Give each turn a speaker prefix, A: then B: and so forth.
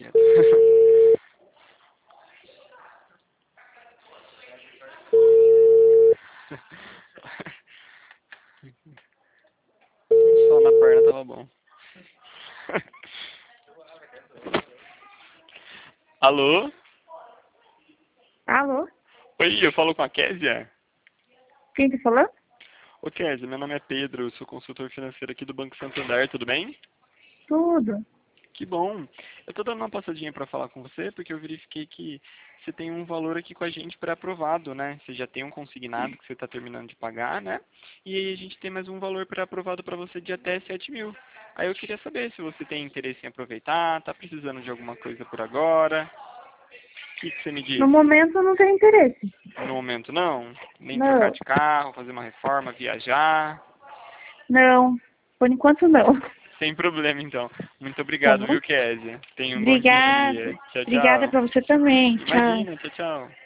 A: quieto. Só na perna tava bom. Alô?
B: Alô?
A: Oi, eu falo com a Késia?
B: Quem tá falando?
A: Ô Késia, meu nome é Pedro, eu sou consultor financeiro aqui do Banco Santander, tudo bem?
B: Tudo.
A: Que bom. Eu tô dando uma passadinha pra falar com você, porque eu verifiquei que você tem um valor aqui com a gente pré-aprovado, né? Você já tem um consignado que você tá terminando de pagar, né? E aí a gente tem mais um valor pré-aprovado pra você de até 7.000. Aí eu queria saber se você tem interesse em aproveitar, tá precisando de alguma coisa por agora. O que você me diz?
B: No momento eu não tenho interesse.
A: No momento não? Nem trocar
B: Não.
A: de carro, fazer uma reforma, viajar?
B: Não. Por enquanto não.
A: Sem problema então. Muito
B: Tá
A: obrigado,
B: bom?
A: viu, Késia? Tenha um bom
B: Obrigada.
A: dia. Tchau,
B: Obrigada
A: tchau.
B: pra você também. Tchau.
A: Imagina, tchau, tchau.